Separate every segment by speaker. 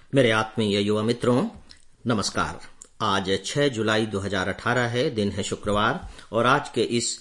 Speaker 1: मेरे आत्मीय युवा मित्रों, नमस्कार। आज 6 जुलाई 2018 है, दिन है शुक्रवार, और आज के इस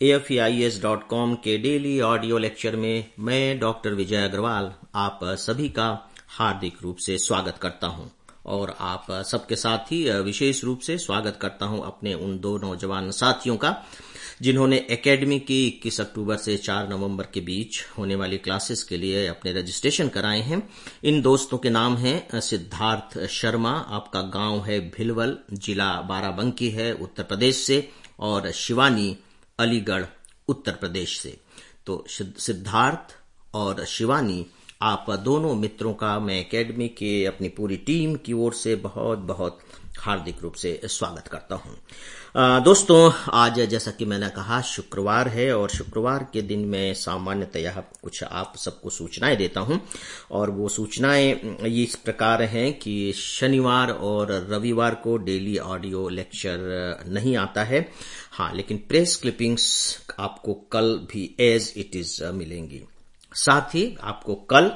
Speaker 1: AFEIS.com के डेली ऑडियो लेक्चर में मैं डॉक्टर विजय अग्रवाल आप सभी का हार्दिक रूप से स्वागत करता हूं, और आप सबके साथ ही विशेष रूप से स्वागत करता हूं अपने उन दो नौजवान साथियों का जिन्होंने एकेडमी की 21 अक्टूबर से 4 नवंबर के बीच होने वाली क्लासेस के लिए अपने रजिस्ट्रेशन कराए हैं। इन दोस्तों के नाम हैं सिद्धार्थ शर्मा, आपका गांव है भिलवल, जिला बाराबंकी है उत्तर प्रदेश से, और शिवानी अलीगढ़ उत्तर प्रदेश से। तो सिद्धार्थ और शिवानी, आप दोनों मित्रों का मैं एकेडमी के अपनी पूरी टीम की ओर से बहुत बहुत हार्दिक रूप से स्वागत करता हूं। दोस्तों, आज जैसा कि मैंने कहा शुक्रवार है, और शुक्रवार के दिन मैं सामान्यतः कुछ आप सबको सूचनाएं देता हूं, और वो सूचनाएं इस प्रकार हैं कि शनिवार और रविवार को डेली ऑडियो लेक्चर नहीं आता है। हाँ, लेकिन प्रेस क्लिपिंग्स आपको कल भी एज इट इज मिलेंगी। साथ ही आपको कल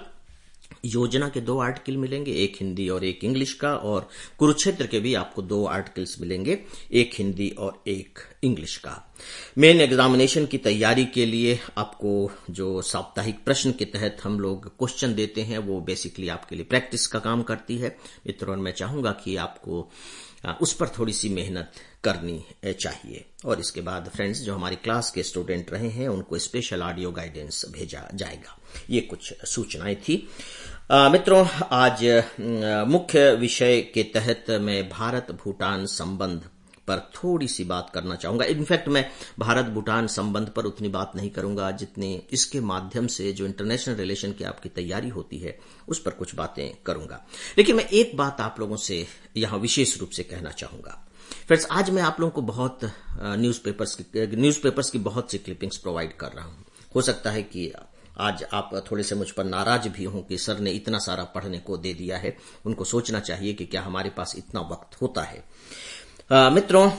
Speaker 1: योजना के 2 आर्टिकल मिलेंगे, एक हिंदी और एक इंग्लिश का, और कुरुक्षेत्र के भी आपको 2 आर्टिकल्स मिलेंगे, एक हिंदी और एक इंग्लिश का। मेन एग्जामिनेशन की तैयारी के लिए आपको जो साप्ताहिक प्रश्न के तहत हम लोग क्वेश्चन देते हैं वो बेसिकली आपके लिए प्रैक्टिस का काम करती है मित्रों, और मैं चाहूंगा कि आपको उस पर थोड़ी सी मेहनत करनी चाहिए। और इसके बाद फ्रेंड्स, जो हमारी क्लास के स्टूडेंट रहे हैं उनको स्पेशल ऑडियो गाइडेंस भेजा जाएगा। ये कुछ सूचनाएं थी मित्रों। आज मुख्य विषय के तहत मैं भारत भूटान संबंध पर थोड़ी सी बात करना चाहूंगा। इनफैक्ट मैं भारत भूटान संबंध पर उतनी बात नहीं करूंगा जितनी इसके माध्यम से जो इंटरनेशनल रिलेशन की आपकी तैयारी होती है उस पर कुछ बातें करूंगा। लेकिन मैं एक बात आप लोगों से यहां विशेष रूप से कहना चाहूंगा। फ्रेंड्स, आज मैं आप लोगों को बहुत न्यूज़पेपर्स की बहुत सी क्लिपिंग्स प्रोवाइड कर रहा हूं। हो सकता है कि आज आप थोड़े से मुझ पर नाराज भी हों कि सर ने इतना सारा पढ़ने को दे दिया है। उनको सोचना चाहिए कि क्या हमारे पास इतना वक्त होता है। मित्रों,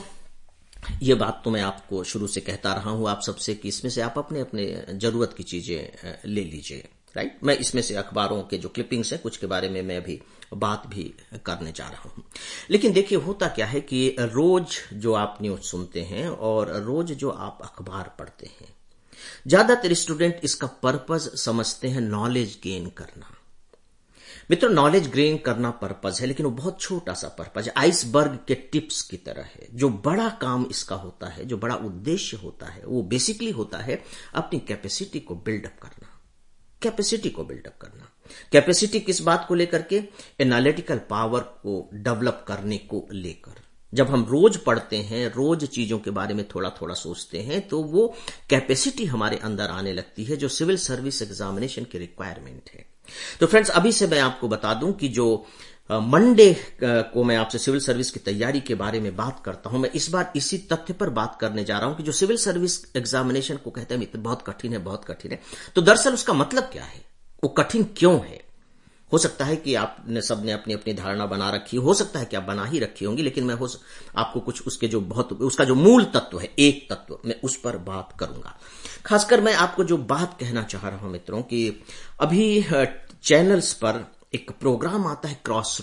Speaker 1: ये बात तो मैं आपको शुरू से कहता रहा हूं आप सबसे कि इसमें से आप अपने अपने जरूरत की चीजें ले लीजिए, राइट। मैं इसमें से अखबारों के जो क्लिपिंग्स हैं कुछ के बारे में मैं अभी बात भी करने जा रहा हूं। लेकिन देखिए, होता क्या है कि रोज जो आप न्यूज सुनते हैं और रोज जो आप अखबार पढ़ते हैं, ज्यादातर स्टूडेंट इसका पर्पस समझते हैं नॉलेज गेन करना। मित्रों, नॉलेज गेन करना पर्पस है, लेकिन वो बहुत छोटा सा पर्पस है, आइसबर्ग के टिप्स की तरह है। जो बड़ा काम इसका होता है, जो बड़ा उद्देश्य होता है, वो बेसिकली होता है अपनी कैपेसिटी को बिल्डअप करना। कैपेसिटी को बिल्डअप करना। कैपेसिटी किस बात को लेकर के? एनालिटिकल पावर को डेवलप करने को लेकर। जब हम रोज पढ़ते हैं, रोज चीजों के बारे में थोड़ा थोड़ा सोचते हैं, तो वो कैपेसिटी हमारे अंदर आने लगती है जो सिविल सर्विस एग्जामिनेशन की रिक्वायरमेंट है। तो फ्रेंड्स, अभी से मैं आपको बता दूं कि जो मंडे को मैं आपसे सिविल सर्विस की तैयारी के बारे में बात करता हूं, मैं इस बार इसी तथ्य पर बात करने जा रहा हूं कि जो सिविल सर्विस एग्जामिनेशन को कहते हैं बहुत कठिन है, बहुत कठिन है। तो दरअसल उसका मतलब क्या है, वो कठिन क्यों है? हो सकता है कि आपने सबने अपनी अपनी धारणा बना रखी, हो सकता है कि आप बना ही रखी होंगी, लेकिन मैं आपको कुछ उसका जो मूल तत्व है, एक तत्व, मैं उस पर बात करूंगा। खासकर मैं आपको जो बात कहना चाह रहा हूं मित्रों कि अभी चैनल्स पर एक प्रोग्राम आता है क्रॉस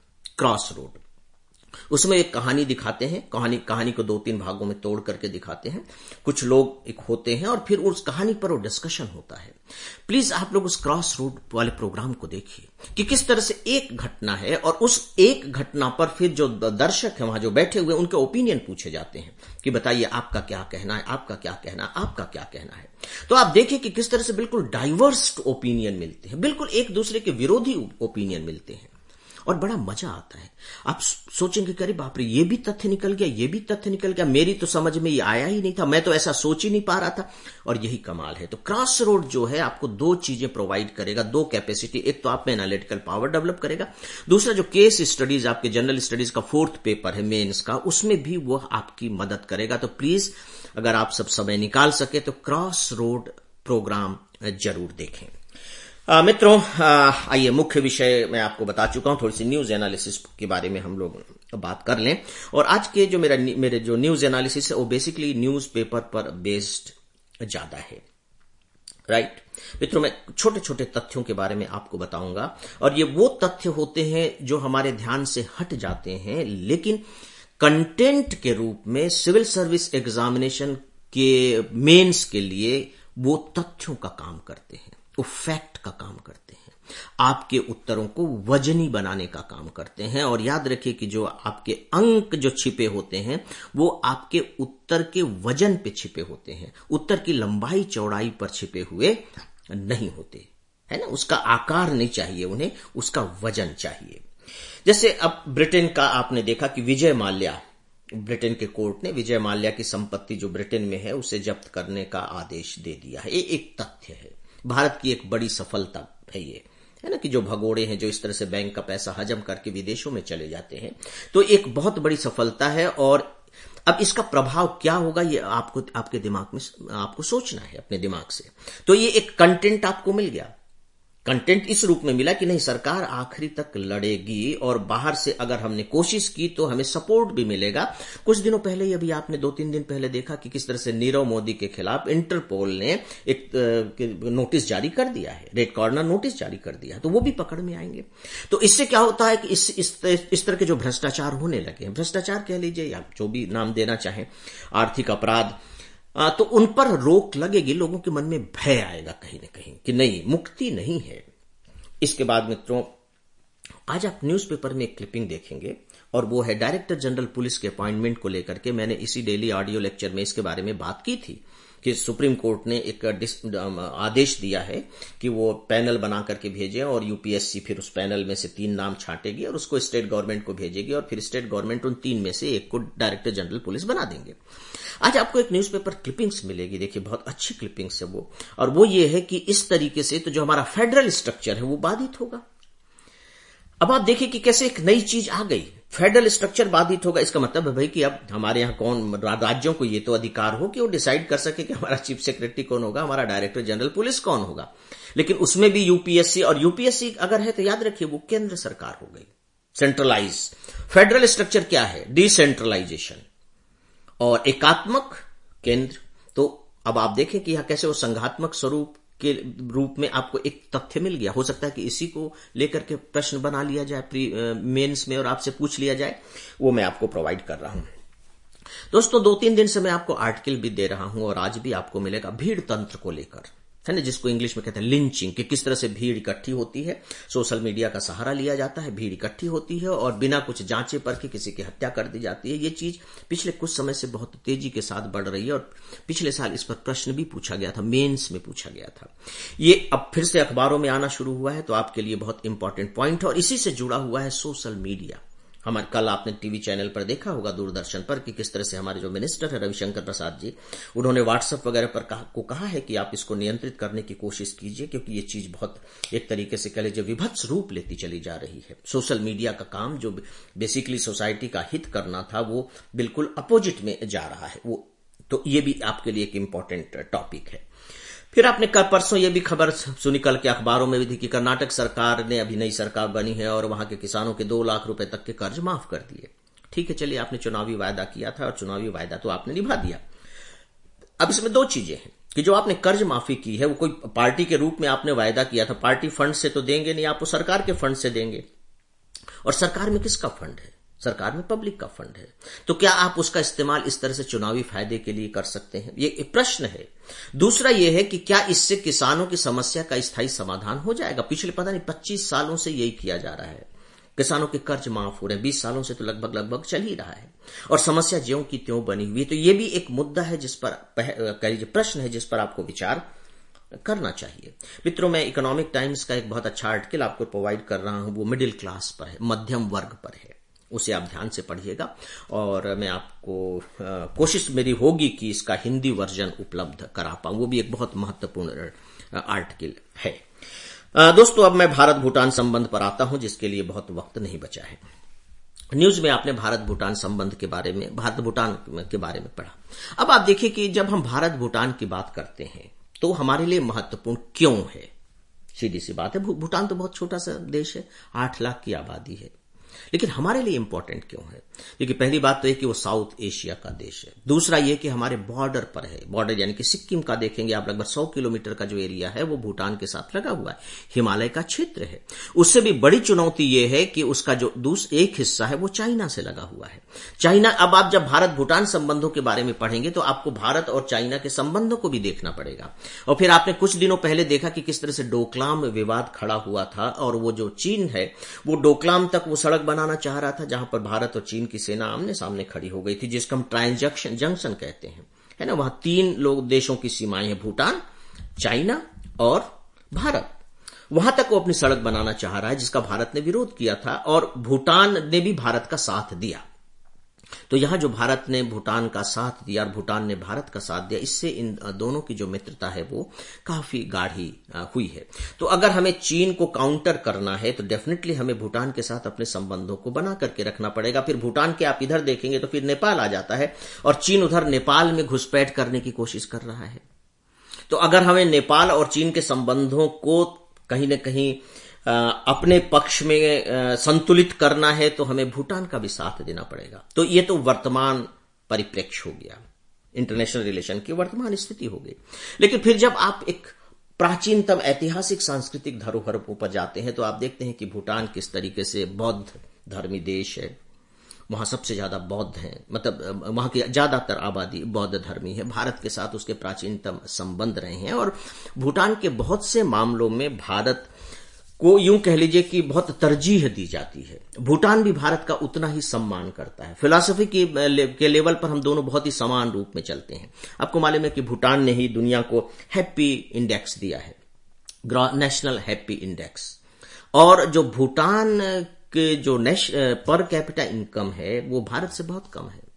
Speaker 1: रोड। उसमें एक कहानी दिखाते हैं, कहानी को 2-3 भागों में तोड़ करके दिखाते हैं। कुछ लोग एक होते हैं और फिर उस कहानी पर वो डिस्कशन होता है। प्लीज आप लोग उस क्रॉस रोड वाले प्रोग्राम को देखिए कि किस तरह से एक घटना है, और उस एक घटना पर फिर जो दर्शक है वहां जो बैठे हुए उनके ओपिनियन पूछे जाते हैं कि बताइए आपका क्या कहना है, आपका क्या कहना है, आपका क्या कहना है। तो आप देखिए कि किस तरह से बिल्कुल डाइवर्स ओपिनियन मिलते हैं, बिल्कुल एक दूसरे के विरोधी ओपिनियन मिलते हैं, और बड़ा मजा आता है। आप सोचेंगे कि अरे बाप रे, ये भी तथ्य निकल गया, ये भी तथ्य निकल गया, मेरी तो समझ में ये आया ही नहीं था, मैं तो ऐसा सोच ही नहीं पा रहा था। और यही कमाल है। तो क्रॉस रोड जो है आपको 2 चीजें प्रोवाइड करेगा, 2 कैपेसिटी। एक तो आप में एनालिटिकल पावर डेवलप करेगा, दूसरा जो केस स्टडीज आपके जनरल स्टडीज का 4th पेपर है मेंस का, उसमें भी वो आपकी मदद करेगा। तो प्लीज अगर आप सब समय निकाल सके तो क्रॉस रोड प्रोग्राम जरूर देखें। मित्रों, आइए मुख्य विषय मैं आपको बता चुका हूं, थोड़ी सी न्यूज एनालिसिस के बारे में हम लोग बात कर लें। और आज के जो मेरे जो न्यूज एनालिसिस है वो बेसिकली न्यूज पेपर पर बेस्ड ज्यादा है। राइट मित्रों, मैं छोटे छोटे तथ्यों के बारे में आपको बताऊंगा, और ये वो तथ्य होते हैं जो हमारे ध्यान से हट जाते हैं, लेकिन कंटेंट के रूप में सिविल सर्विस एग्जामिनेशन के मेंस के लिए वो तथ्यों का काम करते हैं, वो फैक्ट का काम करते हैं, आपके उत्तरों को वजनी बनाने का काम करते हैं। और याद रखिए कि जो आपके अंक जो छिपे होते हैं वो आपके उत्तर के वजन पे छिपे होते हैं, उत्तर की लंबाई चौड़ाई पर छिपे हुए नहीं होते, है ना। उसका आकार नहीं चाहिए उन्हें, उसका वजन चाहिए। जैसे अब ब्रिटेन का आपने देखा कि विजय माल्या, ब्रिटेन के कोर्ट ने विजय माल्या की संपत्ति जो ब्रिटेन में है उसे जब्त करने का आदेश दे दिया है। ये एक तथ्य है, भारत की एक बड़ी सफलता है ये, है ना, कि जो भगोड़े हैं जो इस तरह से बैंक का पैसा हजम करके विदेशों में चले जाते हैं, तो एक बहुत बड़ी सफलता है। और अब इसका प्रभाव क्या होगा ये आपको आपके दिमाग में आपको सोचना है अपने दिमाग से। तो ये एक कंटेंट आपको मिल गया, कंटेंट इस रूप में मिला कि नहीं, सरकार आखिरी तक लड़ेगी और बाहर से अगर हमने कोशिश की तो हमें सपोर्ट भी मिलेगा। कुछ दिनों पहले ही अभी आपने 2-3 दिन पहले देखा कि किस तरह से नीरव मोदी के खिलाफ इंटरपोल ने एक नोटिस जारी कर दिया है, रेड कॉर्नर नोटिस जारी कर दिया, तो वो भी पकड़ में आएंगे। तो इससे क्या होता है कि इस तरह के जो भ्रष्टाचार होने लगे हैं, भ्रष्टाचार कह लीजिए या जो भी नाम देना चाहें, आर्थिक अपराध, तो उन पर रोक लगेगी, लोगों के मन में भय आएगा कहीं ना कहीं कि नहीं, मुक्ति नहीं है। इसके बाद मित्रों, आज आप न्यूज़पेपर में एक क्लिपिंग देखेंगे और वो है डायरेक्टर जनरल पुलिस के अपॉइंटमेंट को लेकर के। मैंने इसी डेली ऑडियो लेक्चर में इसके बारे में बात की थी कि सुप्रीम कोर्ट ने एक आदेश दिया है कि वो पैनल बना करके भेजे और यूपीएससी फिर उस पैनल में से 3 नाम छांटेगी और उसको स्टेट गवर्नमेंट को भेजेगी और फिर स्टेट गवर्नमेंट उन 3 में से एक को डायरेक्टर जनरल पुलिस बना देंगे। आज आपको एक न्यूज़पेपर क्लिपिंग्स मिलेगी, देखिए बहुत अच्छी क्लिपिंग्स है वो, और वो ये है कि इस तरीके से तो जो हमारा फेडरल स्ट्रक्चर है वो बाधित होगा। अब आप देखिए कि कैसे एक नई चीज आ गई, फेडरल स्ट्रक्चर बाधित होगा। इसका मतलब है भाई कि अब हमारे यहाँ कौन, राज्यों को ये तो अधिकार हो कि वो डिसाइड कर सके कि हमारा चीफ सेक्रेटरी कौन होगा, हमारा डायरेक्टर जनरल पुलिस कौन होगा। लेकिन उसमें भी यूपीएससी, और यूपीएससी अगर है तो याद रखिए वो केंद्र सरकार हो गई, सेंट्रलाइज। फेडरल स्ट्रक्चर क्या है? डिसेंट्रलाइजेशन और एकात्मक केंद्र। तो अब आप देखें कि यहां कैसे वो संघात्मक स्वरूप के रूप में आपको एक तथ्य मिल गया। हो सकता है कि इसी को लेकर के प्रश्न बना लिया जाए मेंस में और आपसे पूछ लिया जाए, वो मैं आपको प्रोवाइड कर रहा हूं। दोस्तों 2-3 दिन से मैं आपको आर्टिकल भी दे रहा हूं और आज भी आपको मिलेगा भीड़ तंत्र को लेकर, है ना, जिसको इंग्लिश में कहते हैं लिंचिंग, कि किस तरह से भीड़ इकट्ठी होती है, सोशल मीडिया का सहारा लिया जाता है, भीड़ इकट्ठी होती है और बिना कुछ जांचे परखे किसी की हत्या कर दी जाती है। ये चीज पिछले कुछ समय से बहुत तेजी के साथ बढ़ रही है और पिछले साल इस पर प्रश्न भी पूछा गया था, मेंस में पूछा गया था। ये अब फिर से अखबारों में आना शुरू हुआ है, तो आपके लिए बहुत इंपॉर्टेंट पॉइंट है। और इसी से जुड़ा हुआ है सोशल मीडिया। हमारे कल आपने टीवी चैनल पर देखा होगा, दूरदर्शन पर, कि किस तरह से हमारे जो मिनिस्टर है रविशंकर प्रसाद जी, उन्होंने व्हाट्सएप वगैरह पर कहा है कि आप इसको नियंत्रित करने की कोशिश कीजिए, क्योंकि ये चीज बहुत एक तरीके से कह लीजिए विभत्स रूप लेती चली जा रही है। सोशल मीडिया का काम जो बेसिकली सोसाइटी का हित करना था वो बिल्कुल अपोजिट में जा रहा है वो। तो ये भी आपके लिए एक इंपॉर्टेंट टॉपिक है। फिर आपने कल परसों ये भी खबर सुनी कल के अखबारों में भी थी कि कर्नाटक सरकार ने, अभी नई सरकार बनी है और वहां के किसानों के 2 लाख रुपए तक के कर्ज माफ कर दिए। ठीक है, चलिए, आपने चुनावी वायदा किया था और चुनावी वायदा तो आपने निभा दिया। अब इसमें 2 चीजें हैं कि जो आपने कर्ज माफी की है वो कोई पार्टी के रूप में आपने वायदा किया था, पार्टी फंड से तो देंगे नहीं, आप वो सरकार के फंड से देंगे। और सरकार में किसका फंड है? सरकार में पब्लिक का फंड है। तो क्या आप उसका इस्तेमाल इस तरह से चुनावी फायदे के लिए कर सकते हैं? ये एक प्रश्न है। दूसरा ये है कि क्या इससे किसानों की समस्या का स्थायी समाधान हो जाएगा? पिछले पता नहीं 25 सालों से यही किया जा रहा है, किसानों के कर्ज माफ हो रहे हैं, 20 सालों से तो लगभग चल ही रहा है और समस्या ज्यों की त्यों बनी हुई है। तो ये भी एक मुद्दा है जिस पर कह लीजिए प्रश्न है जिस पर आपको विचार करना चाहिए। मित्रों, मैं इकोनॉमिक टाइम्स का एक बहुत अच्छा आर्टिकल आपको प्रोवाइड कर रहा हूं, वो मिडिल क्लास पर है, मध्यम वर्ग पर है, उसे आप ध्यान से पढ़िएगा और मैं आपको कोशिश मेरी होगी कि इसका हिंदी वर्जन उपलब्ध करा पाऊं, वो भी एक बहुत महत्वपूर्ण आर्टिकल है। दोस्तों, अब मैं भारत भूटान संबंध पर आता हूं, जिसके लिए बहुत वक्त नहीं बचा है। न्यूज में आपने भारत भूटान संबंध के बारे में, भारत भूटान के बारे में पढ़ा। अब आप देखिए कि जब हम भारत भूटान की बात करते हैं तो हमारे लिए महत्वपूर्ण क्यों है? सीधी सी बात है, भूटान तो बहुत छोटा सा देश है, 8 लाख की आबादी है। लेकिन हमारे लिए इंपॉर्टेंट क्यों है? देखिए, पहली बात तो है कि वो साउथ एशिया का देश है। दूसरा ये कि हमारे बॉर्डर पर है। बॉर्डर यानी कि सिक्किम का देखेंगे आप, लगभग 100 किलोमीटर का जो एरिया है वो भूटान के साथ लगा हुआ है, हिमालय का क्षेत्र है। उससे भी बड़ी चुनौती ये है कि उसका जो एक हिस्सा है वो चाइना से लगा हुआ है। चाइना, अब आप जब भारत भूटान संबंधों के बारे में पढ़ेंगे तो आपको भारत और चाइना के संबंधों को भी देखना पड़ेगा। और फिर आपने कुछ दिनों पहले देखा कि किस तरह से डोकलाम विवाद खड़ा हुआ था, और वो जो चीन है वो डोकलाम तक वो सड़क बनाना चाह रहा था जहां पर भारत और चीन की सेना आमने सामने खड़ी हो गई थी, जिसको हम ट्रांजैक्शन जंक्शन कहते हैं, है ना। वहां 3 देशों की सीमाएं हैं, भूटान, चाइना और भारत। वहां तक वो अपनी सड़क बनाना चाह रहा है, जिसका भारत ने विरोध किया था, और भूटान ने भी भारत का साथ दिया। तो यहां जो भारत ने भूटान का साथ दिया और भूटान ने भारत का साथ दिया, इससे इन दोनों की जो मित्रता है वो काफी गाढ़ी हुई है। तो अगर हमें चीन को काउंटर करना है तो डेफिनेटली हमें भूटान के साथ अपने संबंधों को बना करके रखना पड़ेगा। फिर भूटान के आप इधर देखेंगे तो फिर नेपाल आ जाता है, और चीन उधर नेपाल में घुसपैठ करने की कोशिश कर रहा है। तो अगर हमें नेपाल और चीन के संबंधों को कहीं न कहीं अपने पक्ष में संतुलित करना है तो हमें भूटान का भी साथ देना पड़ेगा। तो ये तो वर्तमान परिप्रेक्ष्य हो गया, इंटरनेशनल रिलेशन की वर्तमान स्थिति हो गई। लेकिन फिर जब आप एक प्राचीनतम ऐतिहासिक सांस्कृतिक धरोहर पर जाते हैं तो आप देखते हैं कि भूटान किस तरीके से बौद्ध धर्मी देश है। वहां सबसे ज्यादा बौद्ध हैं, मतलब वहां की ज्यादातर आबादी बौद्ध धर्मी है। भारत के साथ उसके प्राचीनतम संबंध रहे हैं, और भूटान के बहुत से मामलों में भारत को यूं कह लीजिए कि बहुत तरजीह दी जाती है। भूटान भी भारत का उतना ही सम्मान करता है। फिलॉसफी के लेवल पर हम दोनों बहुत ही समान रूप में चलते हैं। आपको मालूम है कि भूटान ने ही दुनिया को हैप्पी इंडेक्स दिया है, नेशनल हैप्पी इंडेक्स। और जो भूटान के जो पर कैपिटा इनकम है वो भारत से बहुत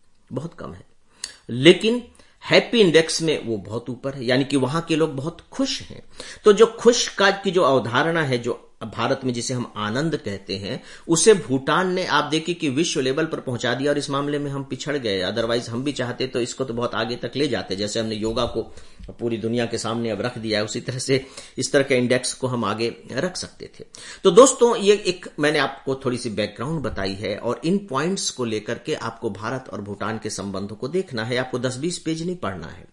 Speaker 1: कम है, लेकिन हैप्पी इंडेक्स में वो बहुत ऊपर है, यानी कि वहां के लोग बहुत खुश हैं। तो जो खुश का की जो अवधारणा है, जो भारत में जिसे हम आनंद कहते हैं, उसे भूटान ने आप देखिए कि विश्व लेवल पर पहुंचा दिया। और इस मामले में हम पिछड़ गए, अदरवाइज हम भी चाहते तो इसको तो बहुत आगे तक ले जाते। जैसे हमने योगा को पूरी दुनिया के सामने अब रख दिया है, उसी तरह से इस तरह के इंडेक्स को हम आगे रख सकते थे। तो दोस्तों, ये एक मैंने आपको थोड़ी सी बैकग्राउंड बताई है, और इन पॉइंट्स को लेकर के आपको भारत और भूटान के संबंधों को देखना है। आपको 10-20 पेज नहीं पढ़ना है,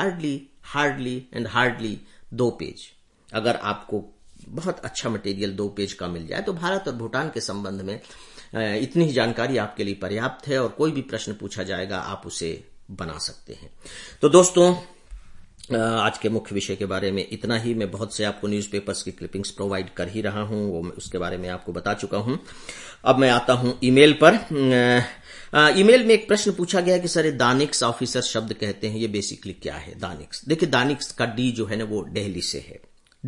Speaker 1: हार्डली 2 पेज। अगर आपको बहुत अच्छा मटेरियल 2 पेज का मिल जाए तो भारत और भूटान के संबंध में इतनी ही जानकारी आपके लिए पर्याप्त है, और कोई भी प्रश्न पूछा जाएगा आप उसे बना सकते हैं। तो दोस्तों, आज के मुख्य विषय के बारे में इतना ही। मैं बहुत से आपको न्यूज़पेपर्स की क्लिपिंग्स प्रोवाइड कर ही रहा हूं, वो उसके बारे में आपको बता चुका हूं। अब मैं आता हूं ईमेल पर। ईमेल में एक प्रश्न पूछा गया कि सर, दानिक्स ऑफिसर शब्द कहते हैं, ये बेसिकली क्या है दानिक्स? देखिए, दानिक्स का डी जो है ना वो दिल्ली से है।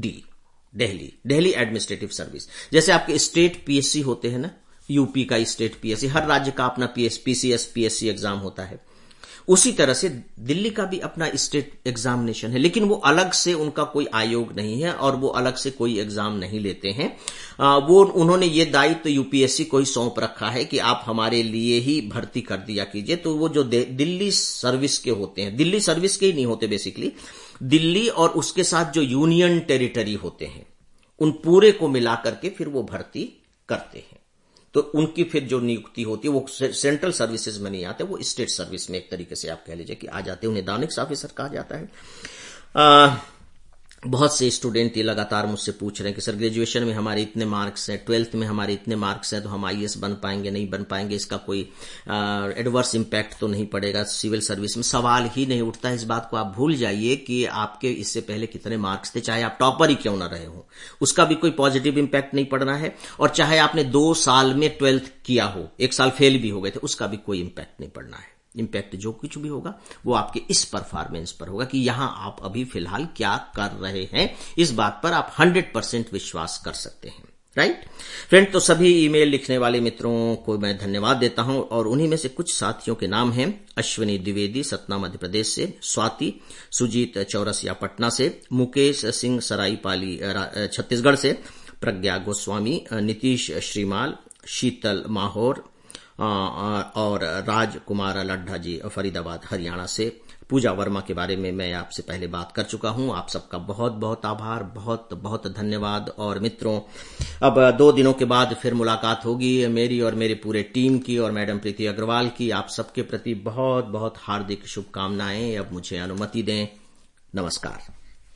Speaker 1: Delhi administrative service. जैसे आपके स्टेट पीएससी होते हैं ना, यूपी का स्टेट पीएससी, हर राज्य का अपना पीसीएस एग्जाम होता है, उसी तरह से दिल्ली का भी अपना स्टेट एग्जामिनेशन है। लेकिन वो अलग से उनका कोई आयोग नहीं है, और वो अलग से कोई एग्जाम नहीं लेते हैं। वो उन्होंने ये दायित्व यूपीएससी को ही सौंप रखा है कि आप हमारे लिए ही भर्ती कर दिया कीजिए। तो वो जो दिल्ली सर्विस के होते हैं, दिल्ली सर्विस के ही नहीं होते बेसिकली, दिल्ली और उसके साथ जो यूनियन टेरिटरी होते हैं, उन पूरे को मिलाकर के फिर वो भर्ती करते हैं। तो उनकी फिर जो नियुक्ति होती है वो सेंट्रल सर्विसेज में नहीं आते, वो स्टेट सर्विस में एक तरीके से आप कह लीजिए कि आ जाते हैं। उन्हें दानिक्स ऑफिसर कहा जाता है। बहुत से स्टूडेंट ये लगातार मुझसे पूछ रहे हैं कि सर, ग्रेजुएशन में हमारे इतने मार्क्स हैं, 12th में हमारे इतने मार्क्स हैं, तो हम आईएएस बन पाएंगे नहीं बन पाएंगे, इसका कोई एडवर्स इंपैक्ट तो नहीं पड़ेगा सिविल सर्विस में? सवाल ही नहीं उठता है। इस बात को आप भूल जाइए कि आपके इससे पहले कितने मार्क्स थे, चाहे आप टॉपर ही क्यों ना रहे हो, उसका भी कोई पॉजिटिव इंपैक्ट नहीं पड़ना है। और चाहे आपने 2 साल में 12th किया हो, 1 साल फेल भी हो गए थे, उसका भी कोई इंपैक्ट नहीं पड़ना है। इंपैक्ट जो कुछ भी होगा वो आपके इस परफॉर्मेंस पर होगा कि यहां आप अभी फिलहाल क्या कर रहे हैं। इस बात पर आप 100% विश्वास कर सकते हैं। राइट फ्रेंड, तो सभी ईमेल लिखने वाले मित्रों को मैं धन्यवाद देता हूं, और उन्हीं में से कुछ साथियों के नाम हैं: अश्विनी द्विवेदी सतना मध्य प्रदेश से, स्वाति सुजीत चौरसिया पटना से, मुकेश सिंह सराईपाली छत्तीसगढ़ से, प्रज्ञा गोस्वामी, नीतीश श्रीमाल, शीतल माहौर, और राजकुमार लड्ढा जी फरीदाबाद हरियाणा से। पूजा वर्मा के बारे में मैं आपसे पहले बात कर चुका हूं। आप सबका बहुत बहुत आभार, बहुत बहुत धन्यवाद। और मित्रों, अब 2 दिनों के बाद फिर मुलाकात होगी मेरी और मेरे पूरे टीम की और मैडम प्रीति अग्रवाल की। आप सबके प्रति बहुत बहुत हार्दिक शुभकामनाएं। अब मुझे अनुमति दें। नमस्कार।